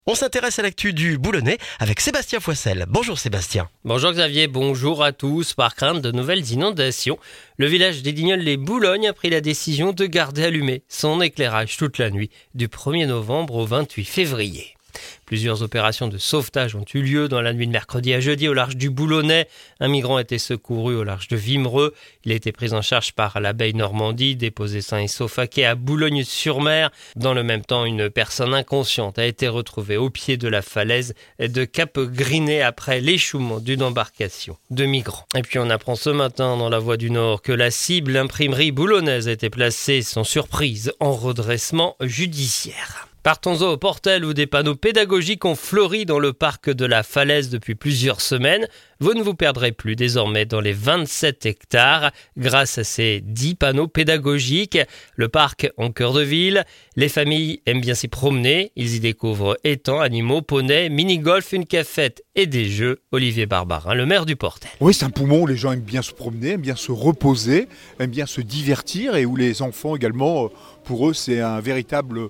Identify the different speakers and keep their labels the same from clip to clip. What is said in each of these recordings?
Speaker 1: On s'intéresse à l'actu du Boulonnais avec Sébastien Foissel. Bonjour Sébastien.
Speaker 2: Bonjour Xavier, bonjour à tous. Par crainte de nouvelles inondations, le village des Dignoles-les-Boulognes a pris la décision de garder allumé son éclairage toute la nuit du 1er novembre au 28 février. Plusieurs opérations de sauvetage ont eu lieu dans la nuit de mercredi à jeudi au large du Boulonnais. Un migrant a été secouru au large de Wimereux. Il a été pris en charge par l'Abeille Normandie, déposé sain et sauf à quai à Boulogne-sur-Mer. Dans le même temps, une personne inconsciente a été retrouvée au pied de la falaise de Cap-Grinet après l'échouement d'une embarcation de migrants. Et puis on apprend ce matin dans la Voix du Nord que la cible, l'imprimerie boulonnaise, a été placée sans surprise en redressement judiciaire. Partons au Portel où des panneaux pédagogiques ont fleuri dans le parc de la Falaise depuis plusieurs semaines. Vous ne vous perdrez plus désormais dans les 27 hectares grâce à ces 10 panneaux pédagogiques. Le parc en cœur de ville, les familles aiment bien s'y promener. Ils y découvrent étangs, animaux, poneys, mini-golf, une cafette et des jeux. Olivier Barbarin, le maire du Portel.
Speaker 3: Oui, c'est un poumon où les gens aiment bien se promener, aiment bien se reposer, aiment bien se divertir et où les enfants également, pour eux, c'est un véritable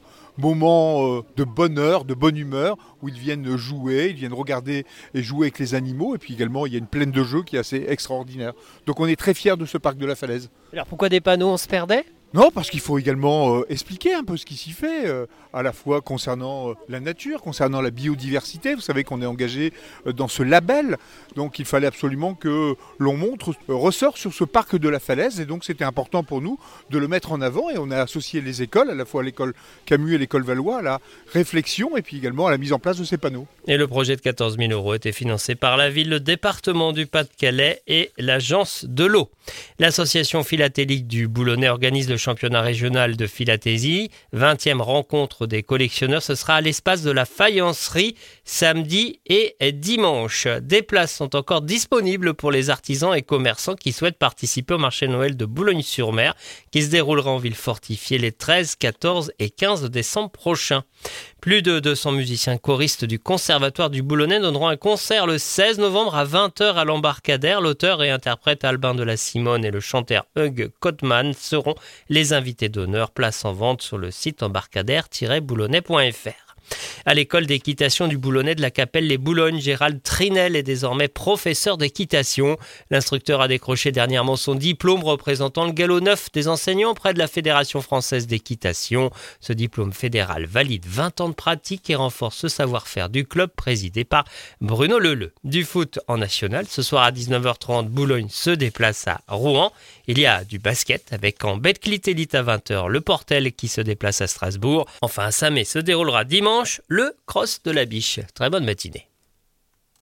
Speaker 3: moment de bonheur, de bonne humeur, où ils viennent jouer, ils viennent regarder et jouer avec les animaux. Et puis également, il y a une plaine de jeux qui est assez extraordinaire. Donc on est très fiers de ce parc de la Falaise.
Speaker 2: Alors pourquoi des panneaux, on se perdait ?
Speaker 3: Non, parce qu'il faut également expliquer un peu ce qui s'y fait, à la fois concernant la nature, concernant la biodiversité. Vous savez qu'on est engagé dans ce label, donc il fallait absolument que l'on montre, ressort sur ce parc de la Falaise, et donc c'était important pour nous de le mettre en avant, et on a associé les écoles, à la fois l'école Camus et l'école Valois, à la réflexion et puis également à la mise en place de ces panneaux.
Speaker 2: Et le projet de 14 000 € était financé par la ville, le département du Pas-de-Calais et l'agence de l'eau. L'association philatélique du Boulonnais organise le championnat régional de philatésie. 20e rencontre des collectionneurs, ce sera à l'espace de la Faïencerie samedi et dimanche. Des places sont encore disponibles pour les artisans et commerçants qui souhaitent participer au marché de Noël de Boulogne-sur-Mer qui se déroulera en ville fortifiée les 13, 14 et 15 décembre prochains. Plus de 200 musiciens choristes du Conservatoire du Boulonnais donneront un concert le 16 novembre à 20h à l'Embarcadère. L'auteur et interprète Albin de la Simone et le chanteur Hugh Cotman seront les invités d'honneur. Place en vente sur le site embarcadère-boulonnais.fr. À l'école d'équitation du Boulonnais de la Capelle Les Boulognes, Gérald Trinel est désormais professeur d'équitation. L'instructeur a décroché dernièrement son diplôme représentant le galop neuf des enseignants auprès de la Fédération française d'équitation. Ce diplôme fédéral valide 20 ans de pratique et renforce le savoir-faire du club présidé par Bruno Leleu. Du foot en national, ce soir à 19h30, Boulogne se déplace à Rouen. Il y a du basket avec en Betclic Elite à 20h le Portel qui se déplace à Strasbourg. Enfin à Samé se déroulera dimanche le cross de la Biche. Très bonne matinée.